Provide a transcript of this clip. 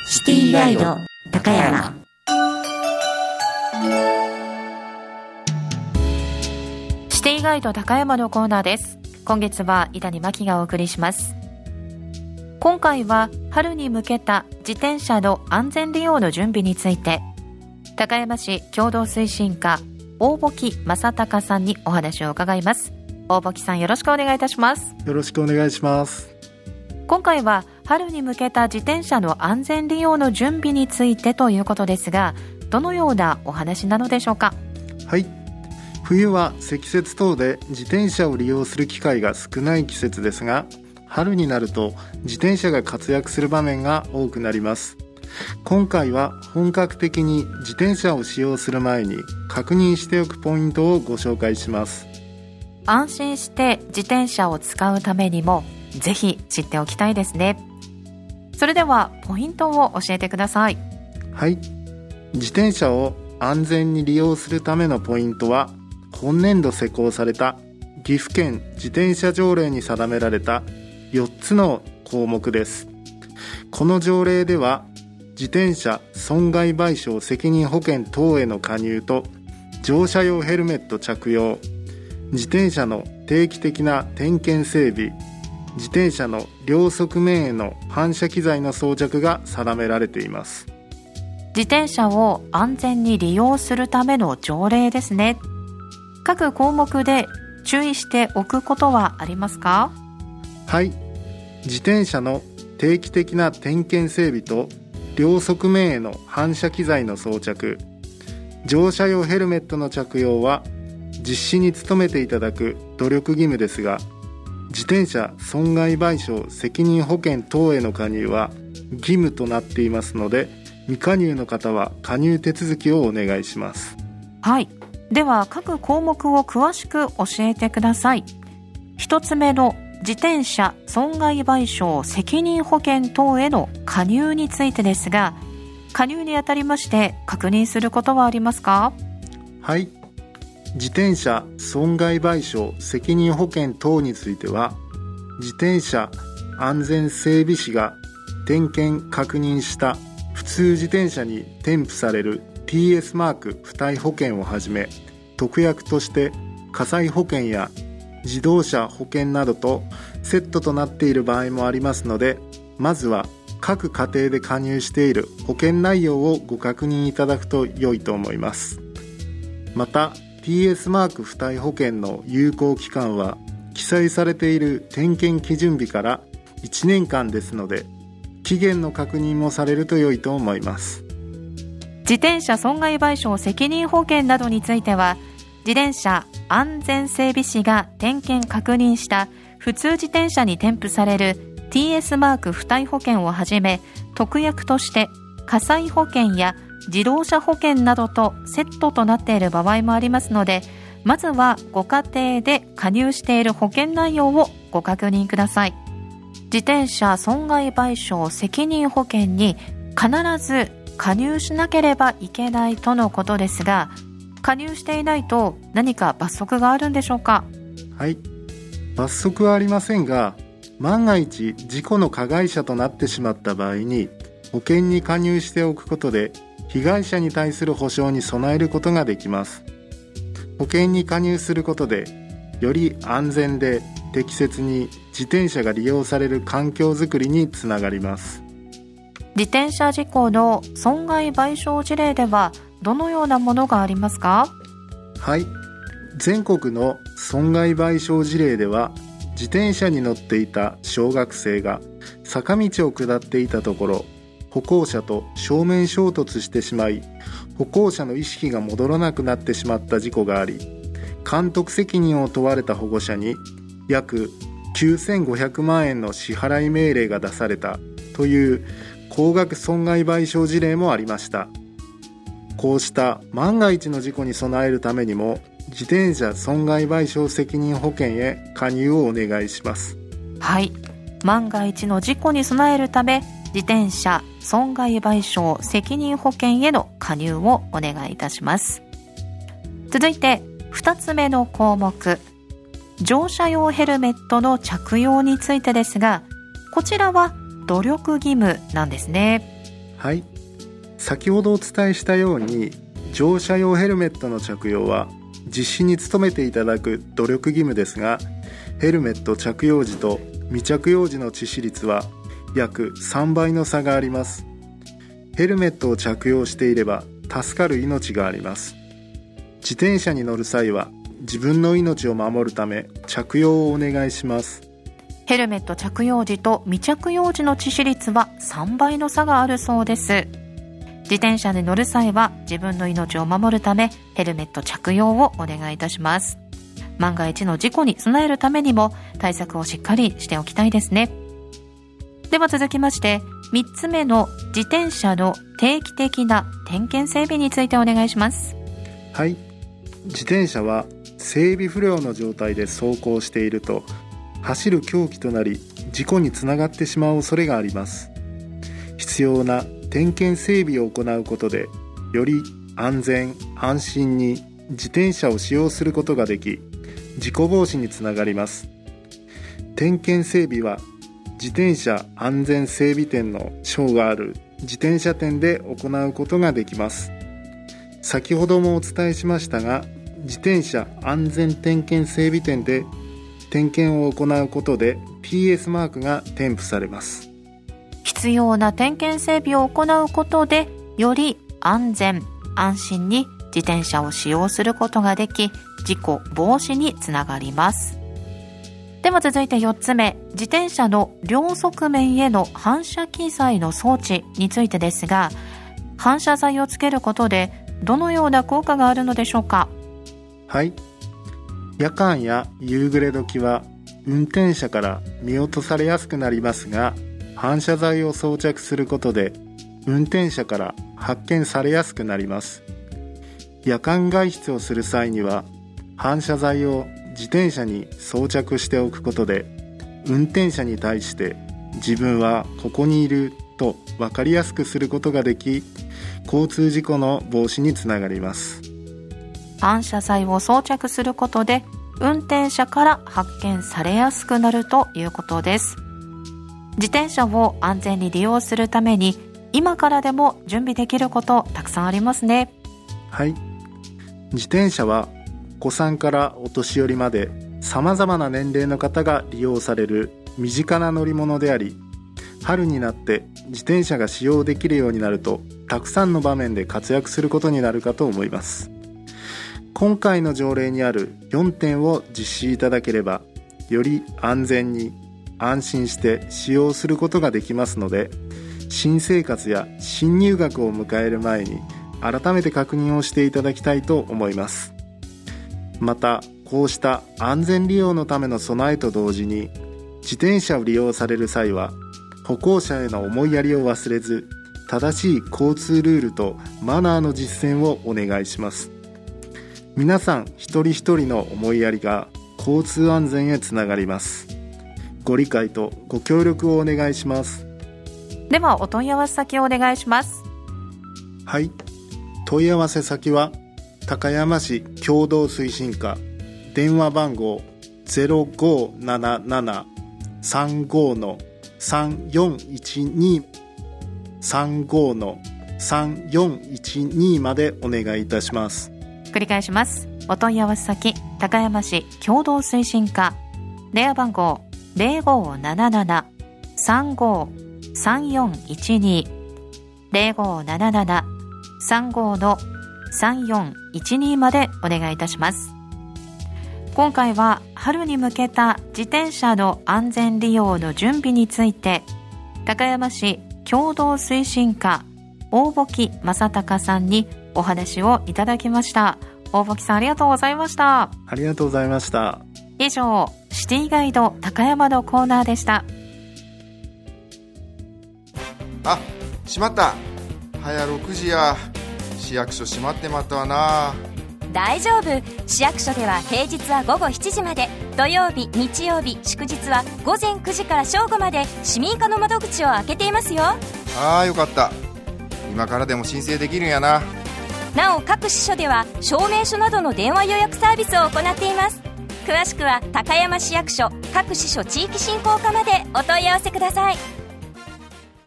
シティガイド高山。 シティガイド高山のコーナーです。今月は井谷真希がお送りします。今回は春に向けた自転車の安全利用の準備について、高山市共同推進課大保正隆さんにお話を伺います。大保さん、よろしくお願いいたします。 よろしくお願いします。 今回は春に向けた自転車の安全利用の準備についてということですが、どのようなお話なのでしょうか。 はい、冬は積雪等で自転車を利用する機会が少ない季節ですが、春になると自転車が活躍する場面が多くなります。今回は本格的に自転車を使用する前に確認しておくポイントをご紹介します。 安心して自転車を使うためにもぜひ知っておきたいですね。それではポイントを教えてください。 はい、自転車を安全に利用するためのポイントは、今年度施行された岐阜県自転車条例に定められた4つの項目です。この条例では、自転車損害賠償責任保険等への加入と、乗車用ヘルメット着用、自転車の定期的な点検整備、自転車の両側面への反射機材の装着が定められています。 自転車を安全に利用するための条例ですね。各項目で注意しておくことはありますか？ はい、自転車の定期的な点検整備と両側面への反射機材の装着、乗車用ヘルメットの着用は実施に努めていただく努力義務ですが、自転車損害賠償責任保険等への加入は義務となっていますので、未加入の方は加入手続きをお願いします。 はい、では各項目を詳しく教えてください。一つ目の自転車損害賠償責任保険等への加入についてですが、加入にあたりまして確認することはありますか？ はい、自転車損害賠償責任保険等については、自転車安全整備士が点検確認した普通自転車に添付される TS マーク付帯保険をはじめ、特約として火災保険や自動車保険などとセットとなっている場合もありますので、まずは各家庭で加入している保険内容をご確認いただくと良いと思います。また TS マーク付帯保険の有効期間は記載されている点検基準日から1年間ですので、期限の確認もされると良いと思います。 自転車損害賠償責任保険などについては、自転車安全整備士が点検確認した普通自転車に添付される TS マーク付帯保険をはじめ、特約として火災保険や自動車保険などとセットとなっている場合もありますので、まずはご家庭で加入している保険内容をご確認ください。自転車損害賠償責任保険に必ず加入しなければいけないとのことですが、加入していないと何か罰則があるんでしょうか？ はい、罰則はありませんが、万が一事故の加害者となってしまった場合に、保険に加入しておくことで被害者に対する補償に備えることができます。保険に加入することで、より安全で適切に自転車が利用される環境づくりにつながります。 自転車事故の損害賠償事例ではどのようなものがありますか？ はい、全国の損害賠償事例では、自転車に乗っていた小学生が坂道を下っていたところ、歩行者と正面衝突してしまい、歩行者の意識が戻らなくなってしまった事故があり、監督責任を問われた保護者に約9500万円の支払い命令が出されたという高額損害賠償事例もありました。こうした万が一の事故に備えるためにも、自転車損害賠償責任保険へ加入をお願いします。 はい、万が一の事故に備えるため、自転車損害賠償責任保険への加入をお願いいたします。続いて2つ目の項目、乗車用ヘルメットの着用についてですが、こちらは努力義務なんですね。 はい、先ほどお伝えしたように乗車用ヘルメットの着用は実施に努めていただく努力義務ですが、ヘルメット着用時と未着用時の致死率は約3倍の差があります。ヘルメットを着用していれば助かる命があります。自転車に乗る際は自分の命を守るため着用をお願いします。 ヘルメット着用時と未着用時の致死率は3倍の差があるそうです。自転車に乗る際は自分の命を守るためヘルメット着用をお願いいたします。万が一の事故に備えるためにも対策をしっかりしておきたいですね。では続きまして3つ目の自転車の定期的な点検整備についてお願いします。 はい、自転車は整備不良の状態で走行していると走る凶器となり事故につながってしまう恐れがあります。必要な点検整備を行うことでより安全安心に自転車を使用することができ事故防止につながります。点検整備は自転車安全整備店の賞がある自転車店で行うことができます。先ほどもお伝えしましたが、自転車安全点検整備店で点検を行うことで PS マークが添付されます。 必要な点検整備を行うことでより安全安心に自転車を使用することができ事故防止につながります。では続いて4つ目、自転車の両側面への反射機材の装置についてですが、反射材をつけることでどのような効果があるのでしょうか。 はい、夜間や夕暮れ時は運転者から見落とされやすくなりますが、反射材を装着することで運転者から発見されやすくなります。夜間外出をする際には反射材を自転車に装着しておくことで運転者に対して自分はここにいると分かりやすくすることができ、交通事故の防止につながります。 反射材を装着することで運転者から発見されやすくなるということです。自転車を安全に利用するために今からでも準備できることたくさんありますね。 はい、自転車はお子さんからお年寄りまでさまざまな年齢の方が利用される身近な乗り物であり、春になって自転車が使用できるようになるとたくさんの場面で活躍することになるかと思います。今回の条例にある4点を実施いただければより安全に安心して使用することができますので、新生活や新入学を迎える前に改めて確認をしていただきたいと思います。またこうした安全利用のための備えと同時に自転車を利用される際は歩行者への思いやりを忘れず、正しい交通ルールとマナーの実践をお願いします。皆さん一人一人の思いやりが交通安全へつながります。ご理解とご協力をお願いします。 ではお問い合わせ先をお願いします。 はい、問い合わせ先は高山市共同推進課、電話番号 0577-35-3412 35-3412 までお願いいたします。 繰り返します。お問い合わせ先高山市共同推進課、電話番号 0577-35-3412 0577-35-3412 までお願いいたします。今回は春に向けた自転車の安全利用の準備について高山市共同推進課大保正隆さんにお話をいただきました。大保さんありがとうございました。 ありがとうございました。 以上シティガイド高山のコーナーでした。 あ、しまった。早6時や。市役所閉まってまったわな。 大丈夫、市役所では平日は午後7時まで、土曜日日曜日祝日は午前9時から正午まで市民課の窓口を開けていますよ。 ああ、よかった。今からでも申請できるんやな。 なお各支所では証明書などの電話予約サービスを行っています。詳しくは高山市役所各支所地域振興課までお問い合わせください。